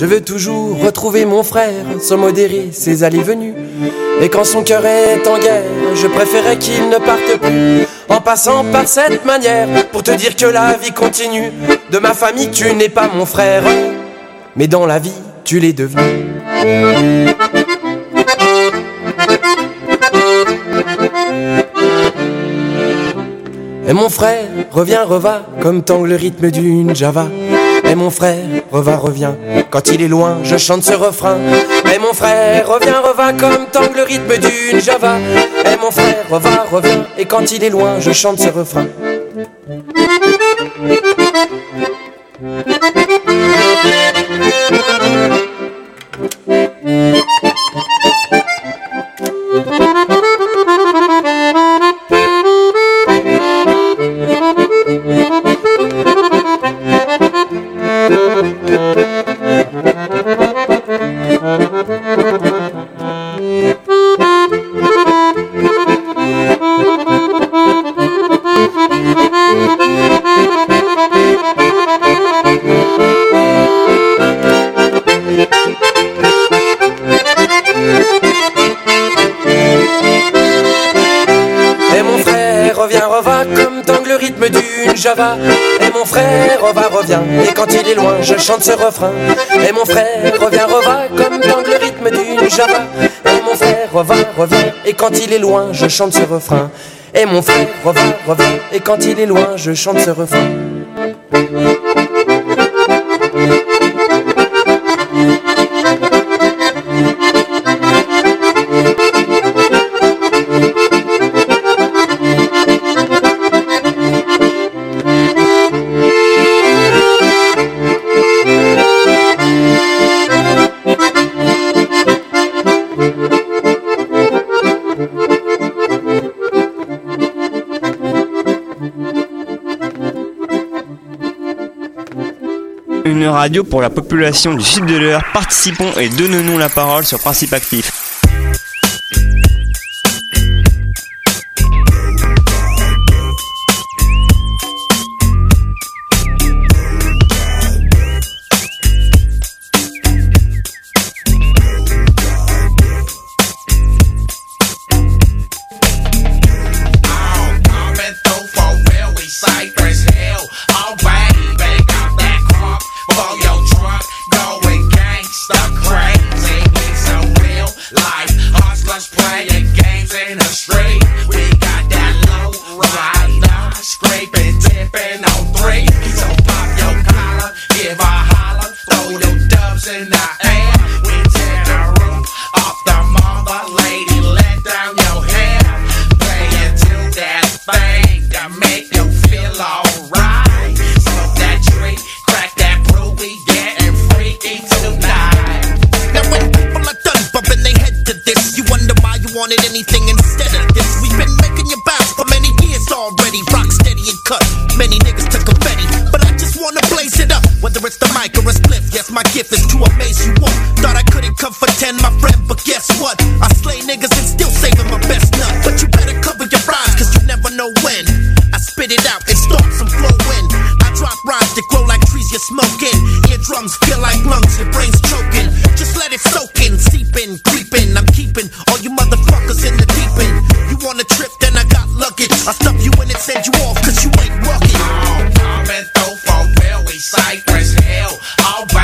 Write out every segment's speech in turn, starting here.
Je veux toujours retrouver mon frère, sans modérer ses allées-venues. Et quand son cœur est en guerre, je préférais qu'il ne parte plus. En passant par cette manière, pour te dire que la vie continue. De ma famille, tu n'es pas mon frère, mais dans la vie, tu l'es devenu. Et mon frère, reviens, reva, comme tangue le rythme d'une Java. Et mon frère, revient, quand il est loin, je chante ce refrain. Et mon frère, reviens, reva, comme tangue le rythme d'une Java. Et mon frère, revient, et quand il est loin, je chante ce refrain. Java. Et mon frère revient, et quand il est loin, je chante ce refrain. Et mon frère revient, comme dans le rythme d'une Java. Et mon frère revient, et quand il est loin, je chante ce refrain. Et mon frère revient, et quand il est loin, je chante ce refrain. Une radio pour la population du sud de l'Eure. Participons et donnons-nous la parole sur Principe Actif.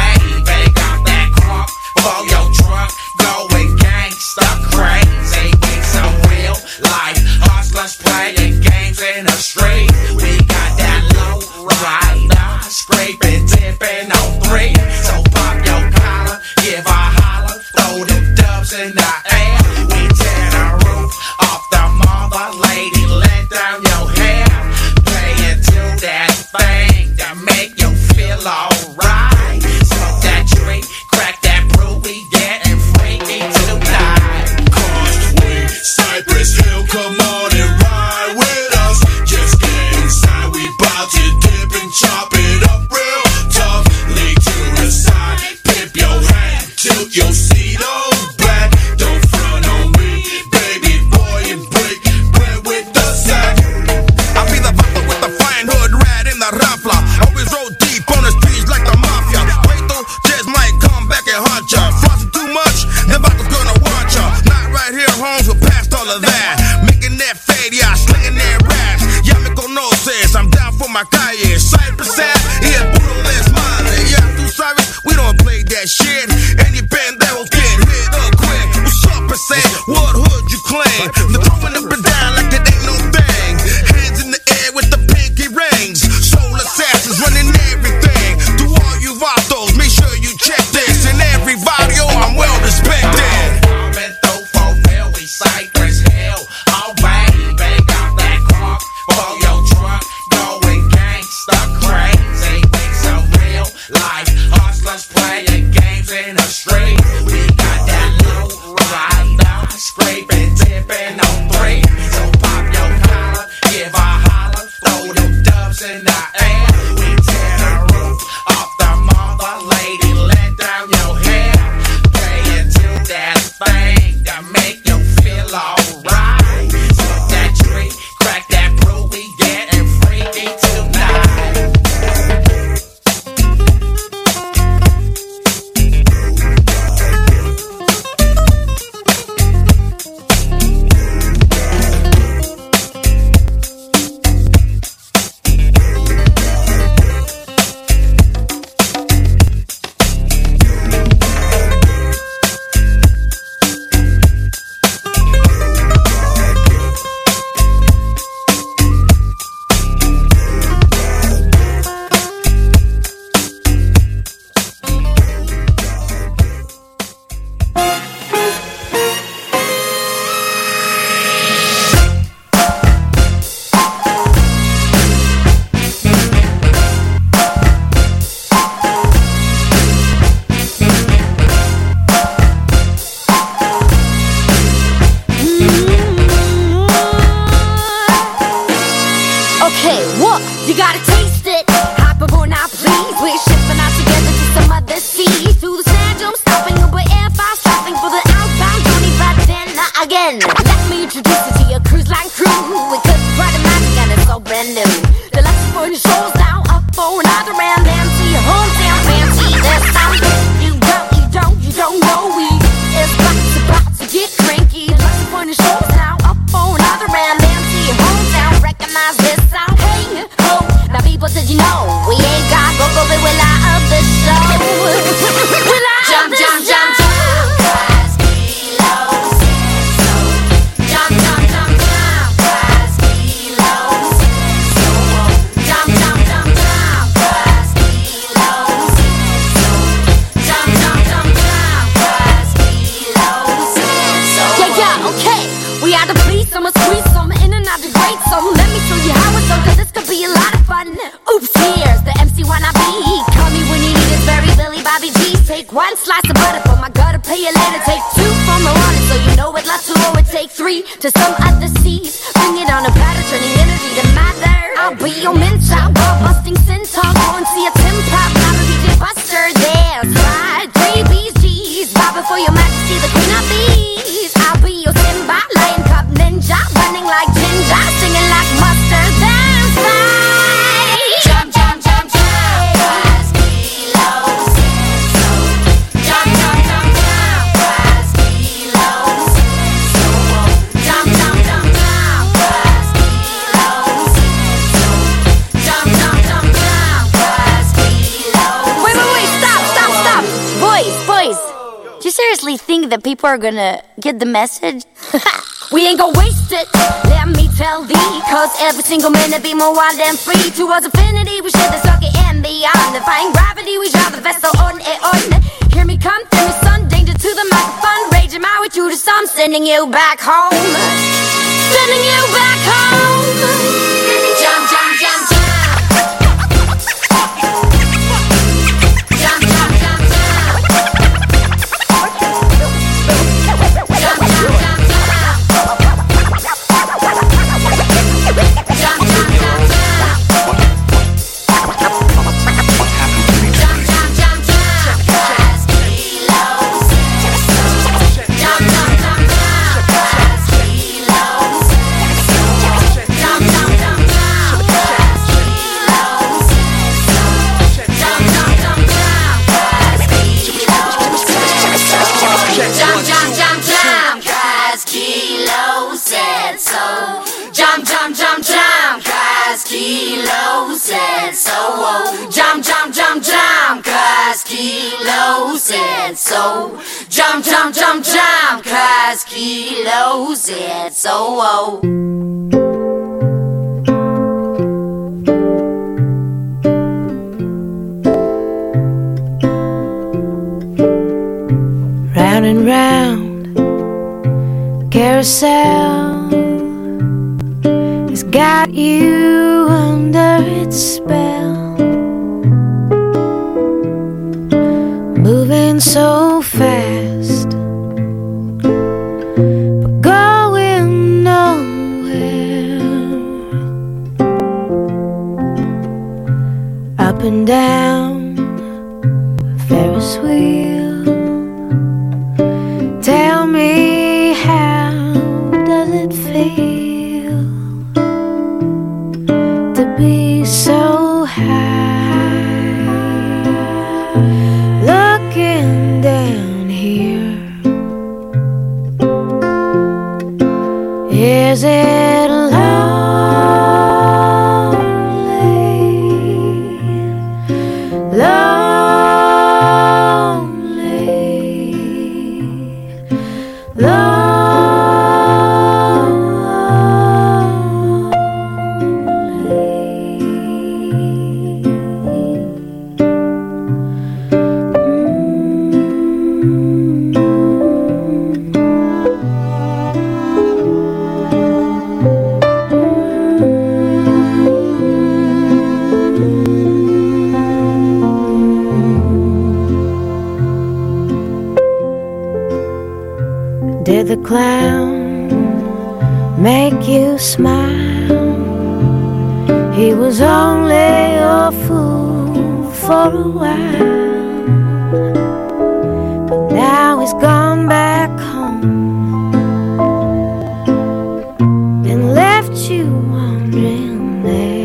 Crazy. all of that. Making that fade, yeah, slinging that raps. Ya me conoces, I'm down for my calle. Cypress Ave, y el puro desmadre. Ya tú sabes, we don't play that shit. Any pendejos get hit up quick. What's up, percent? What hood you claim? They're throwing up and down like it ain't no thing. Hands in the air with the pinky rings. Soul assassins running everything. To all you vatos, make sure you check this. In every barrio, I'm well respected. Coming through for real, we Cypress Hill. Oh baby, got that crunk for your truck. Going gangsta crazy. Make some real life hustlers playing games in the street. We got that low rider, scraping, tipping on three. So pop your collar, give a holler, throw them dubs in the air. We tear the roof off the mother lady, let down your hair. Play into that thing that make you feel alright. Smoke that tree, crack that brew, we getting freaky tonight. Okay, what? You gotta taste it. Hop aboard now, please. We're shipping out together to some other seas. Through the sand dunes, stopping Uber air fast, stopping for the outbound Johnny Badena again. Let me introduce you to your cruise line crew. We could quite a magic and it's all brand new. The left for the shores now up for another round. Empty your hometown fancy. There's something you don't know. We is about to get cranky. Left for the shores now up for another round. Empty your hometown. Recognize this sound. Hey ho, now people, did you know we ain't got go but we light up the show. We light up the show. Let me show you how it's done, cause this could be a lot of fun. Oops, here's the MC wanna be. Call me when you need it, very Billy Bobby G. Take one slice of butter from my gutter, pay you later. Take two from the running, so you know it lots to or take three to some other seas. Bring it on a platter, turning energy to matter. I'll be your mentor, ball busting centaur. Go and see a Tim Pop, not a DJ Buster. There, slide, 3 BGs, bobbing for your majesty, the queen of bees. I'll be your Simba, lion cub ninja, running like ginger, singing like mustard. That's right. Jump, jump, jump, jump. Rise below zero. Jump, jump, jump, jump. Rise below zero. Jump, jump, jump, jump. Rise below zero. Jump, jump, jump, jump. Rise below. Wait, stop. Boys. Do you seriously think that people are gonna get the message? We ain't gon' waste it, let me tell thee. Cause every single minute be more wild and free. Towards infinity, we share the circuit and beyond. Defying gravity, we drive the vessel on and on. Hear me come, through me sun, danger to the microphone. Raging my way through the sun, sending you back home. Sending you back home. Jump, jump, jump, jump. Jump, jump, jump, jump. Jump, jump, jump, jump. Jump, Kilo said so. Oh, jump, jump, jump, jump, 'cause Kilo said so. Jump, jump, jump, jump, 'cause Kilo said so. Oh. Round and round, carousel has got you under its spell, moving so fast, but going nowhere. Up and down a Ferris wheel. Tell me, how does it feel to be so high, looking down here? Is it Did the clown make you smile? He was only a fool for a while, but now he's gone back home and left you wandering there.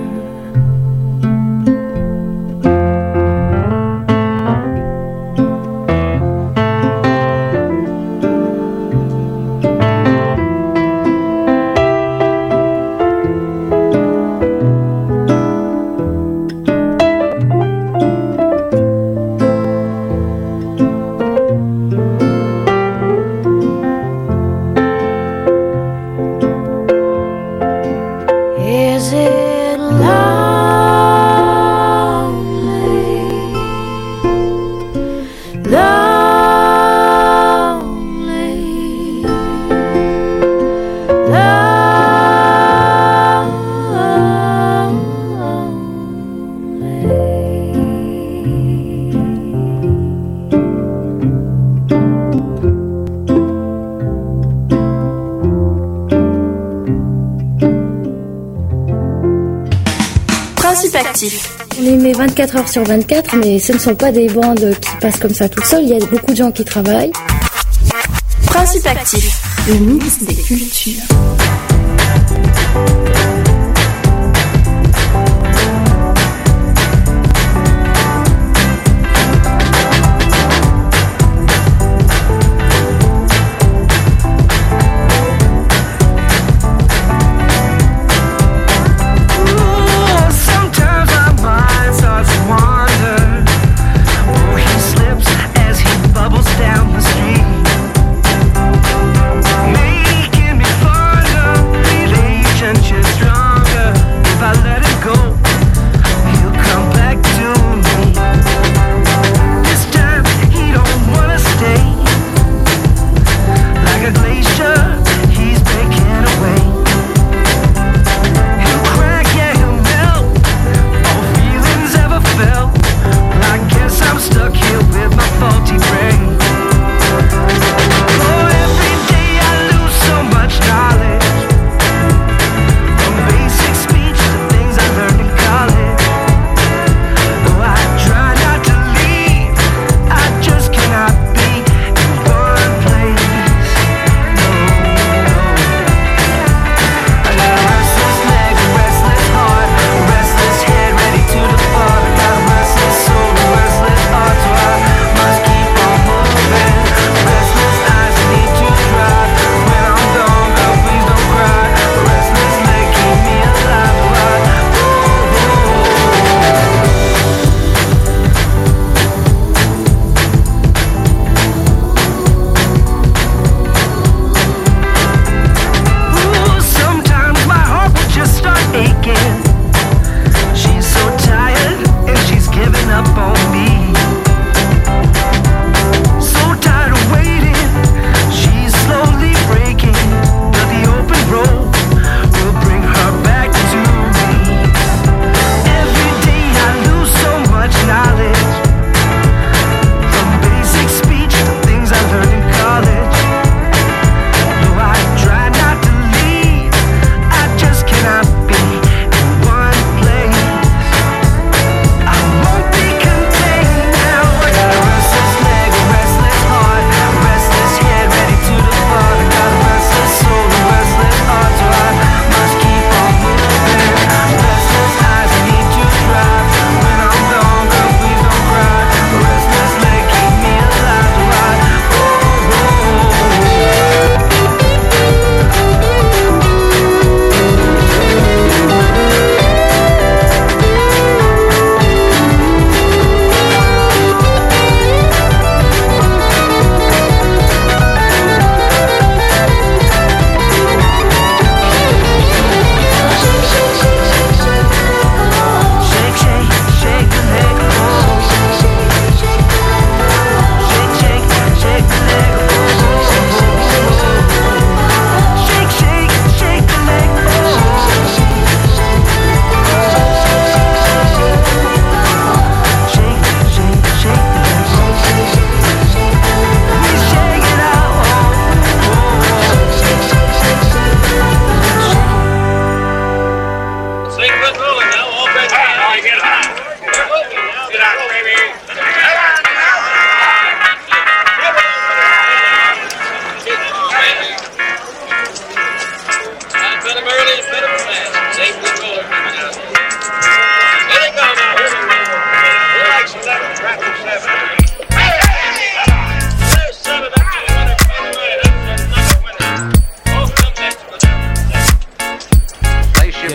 On les met 24 heures sur 24, mais ce ne sont pas des bandes qui passent comme ça toutes seules. Il y a beaucoup de gens qui travaillent. Principe actif, le mix des cultures. Just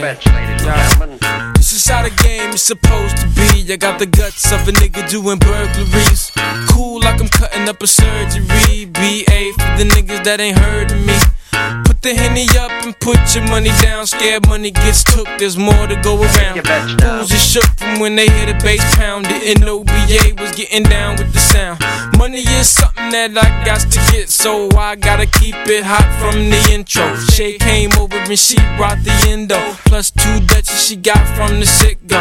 stretch, ladies and gentlemen. This is how the game is supposed to be. I got the guts of a nigga doing burglaries. Cool like I'm cutting up a surgery. BA for the niggas that ain't heard of me. Put the Henny up and put your money down. Scared money gets took, there's more to go around. Fools are shook from when they hear the bass pound. Didn't know BA was getting down with the sound. Money is something that I got to get, so I gotta keep it hot from the intro. Shay came over and she brought the endo, plus 2 Dutchies she got from the sit-go.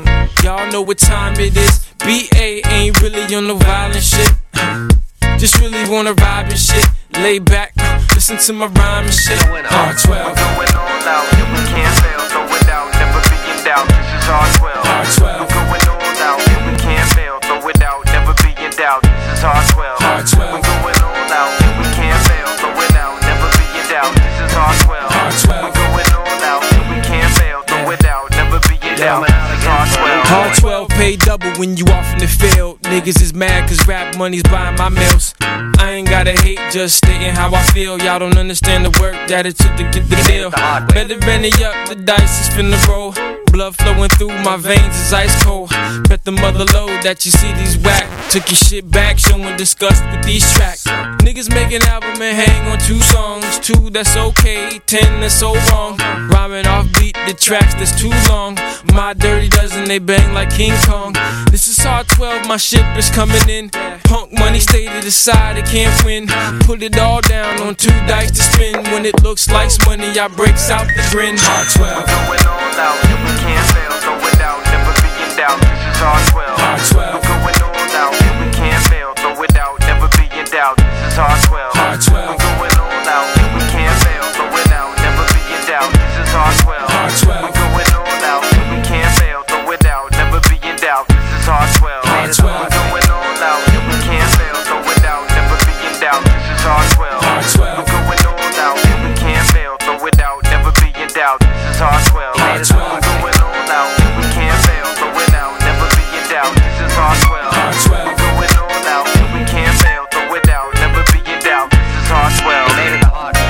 Y'all know what time it is. BA ain't really on the violent shit. Just really wanna vibe and shit. Lay back, listen to my rhyme and shit. R12. We're going all out, yeah, we can't fail. Throw it out, never be in doubt. This is R12. R12. We're going all out, yeah, we can't fail. Throw it out, never be in doubt. This is R12. R12. We're going all out, yeah, we can't fail. Throw it out, never be in doubt. This is R12. R12. We're going all out, yeah, we can't fail. Throw it out, never be in doubt. This is R12. R12 pay double when you off in the field. Niggas is mad cause rap money's buying my meals. I ain't gotta hate, just stating how I feel. Y'all don't understand the work that it took to get the deal. Better Benny up, the dice is finna roll. Blood flowing through my veins is ice cold. Bet the mother load that you see these whack. Took your shit back, showing disgust with these tracks. Niggas make an album and hang on 2 songs. 2 that's okay, 10 that's so wrong. Rhyming off beat, the tracks that's too long. My dirty dozen, they bang like King Kong. This is R12, my ship is coming in. Punk money stay to the side, it can't win. Put it all down on 2 dice to spin. When it looks like money, I breaks out the grin. R12. We're going all out, yeah, we can't fail. Throw it out, never be in doubt. This is R12. R12. We're going all out, yeah, we can't fail. Throw it out, never be in doubt. This is R12. R12. We're going all out, yeah, we can't fail. Throw it out, never be in doubt. This is R12. R12. We're going all out, yeah, we can't fail. Throw it out, never be in doubt. This is R12. R12. We're going all out, yeah, we can't fail. Throw it out, never be in doubt. This is R12. R12. We're going all out, yeah, we can't fail. Throw it out, never be in doubt. This is R12. R12. We're going all out, yeah, we can't fail. Throw it out, never be in doubt. This is R12. R12. We're going all out, yeah, we can't fail. Throw it out, never be in doubt. This is R12. Made it the hard way.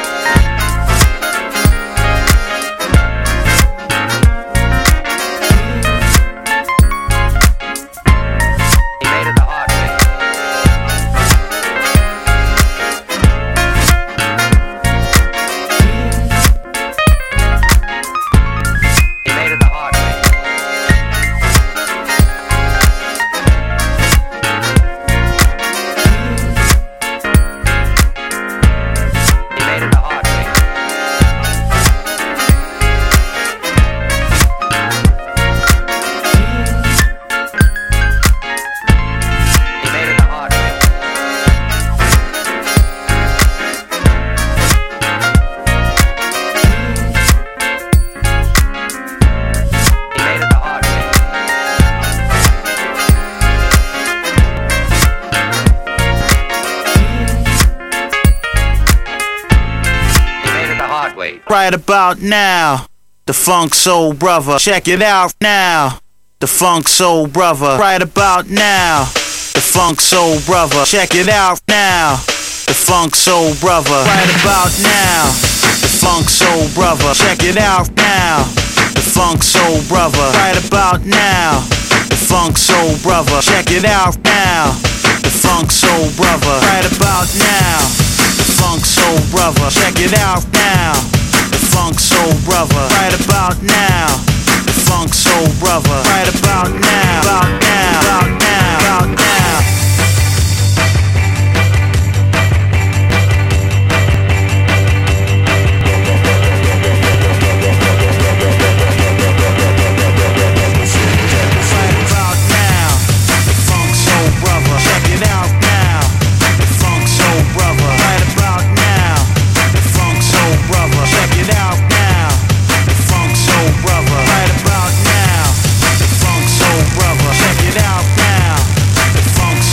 Right about now, the Funk Soul Brother. Check it out now, the Funk Soul Brother. Right about now, the Funk Soul Brother. Check it out now, the Funk Soul Brother. Right about now, the Funk Soul Brother. Check it out now, the Funk Soul Brother. Right about now, the Funk Soul Brother. Check it out now, the Funk Soul Brother. Right about now, the Funk Soul Brother. Check it out now, the Funk Soul Brother. Right about now, the Funk Soul Brother. Right about now, about now, about now, about now. Funk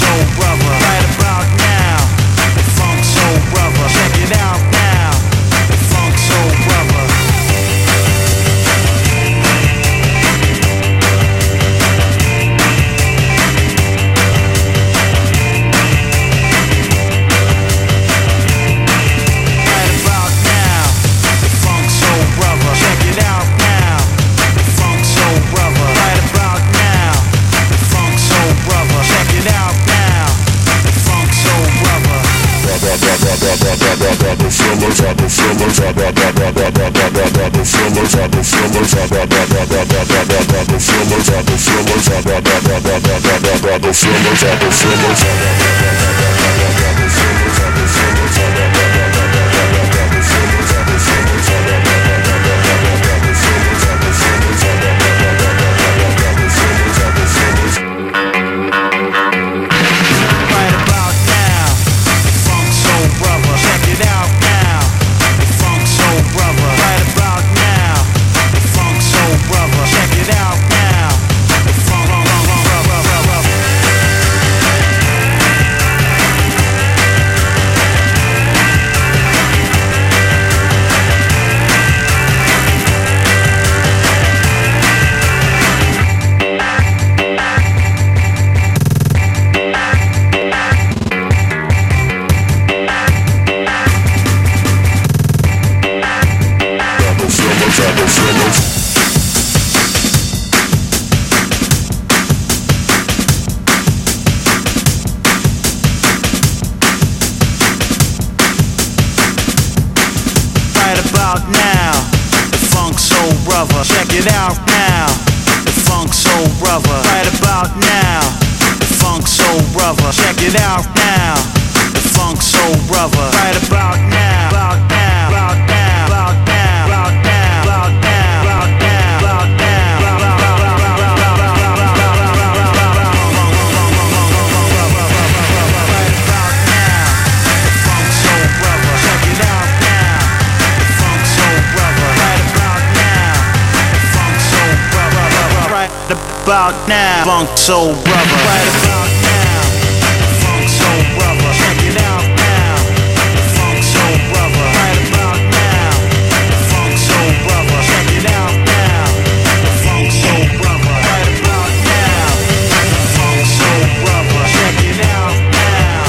About now, Funk Soul Brother. Right about now, Funk Soul Brother. Check it out now, Funk Soul Brother. Right about now, Funk Soul Brother. Check it out now, Funk Soul Brother. Right about now, Funk Soul Brother. Check it out now,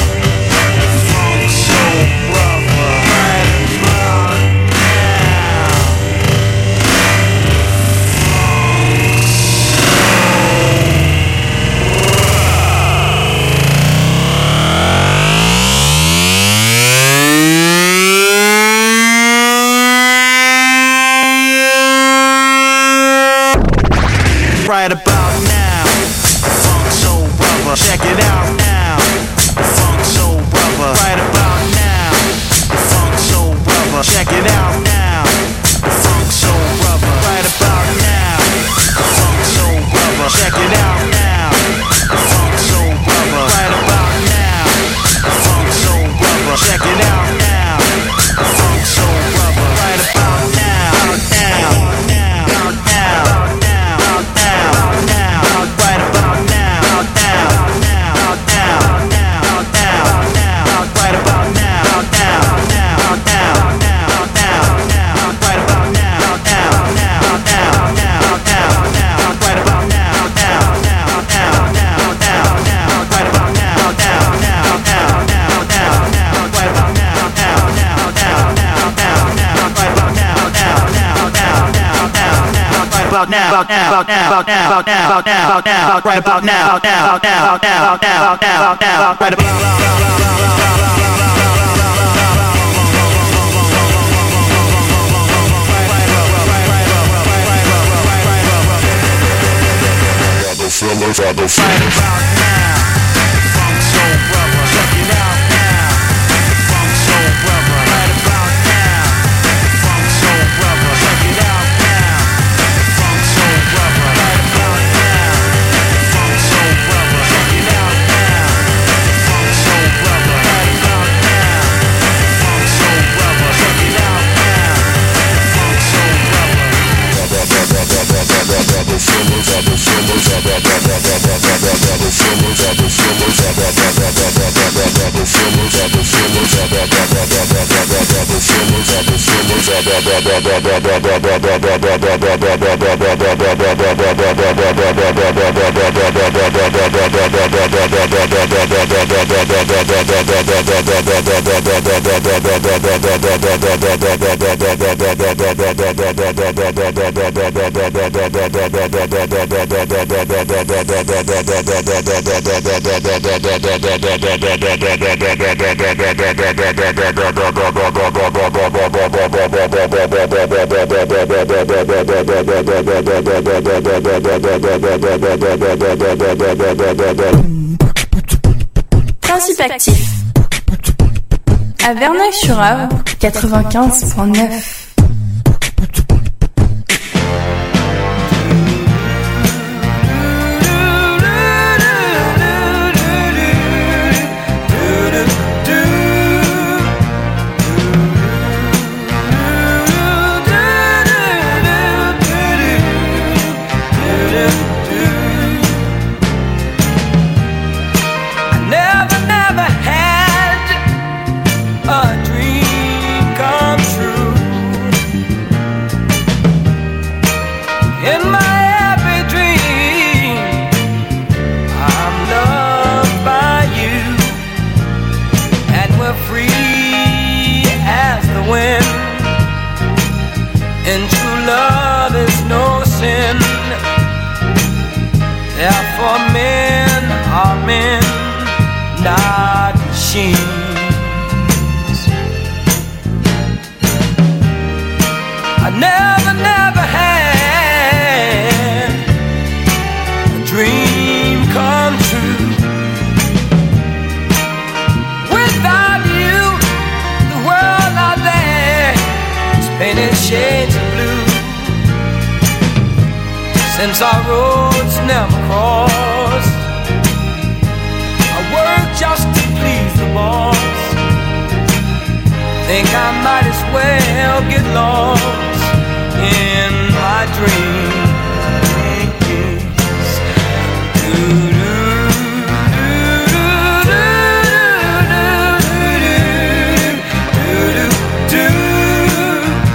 Funk Soul Brother. Right about right about now, Funk Soul Brother. Check it out now, Funk Soul Brother. Right about now, Funk Soul Brother. Check it out now, Funk Soul Brother. Right about now, Funk Soul Brother. Check it out now, Funk Soul Brother. Right about now, Funk Soul Brother. Check it out now, Funk Soul Brother. Right about now, now, now, now. Right about now, Funk Soul Brother, check it out now. Funk Soul Brother, right about now. Funk Soul Brother, check it out now. Funk Soul Brother, right about now. Funk Soul Brother, check it out now. Funk Soul Brother, right about now. Funk Soul Brother, check it out now. Funk Soul Brother. Principe actif. À Verneuil-sur-Avre, 95.9. Therefore men are men, not machines. I never had a dream come true. Without you, the world out there is painted shades of blue. Since our roads never crossed, I work just to please the boss. Think I might as well get lost in my dreams.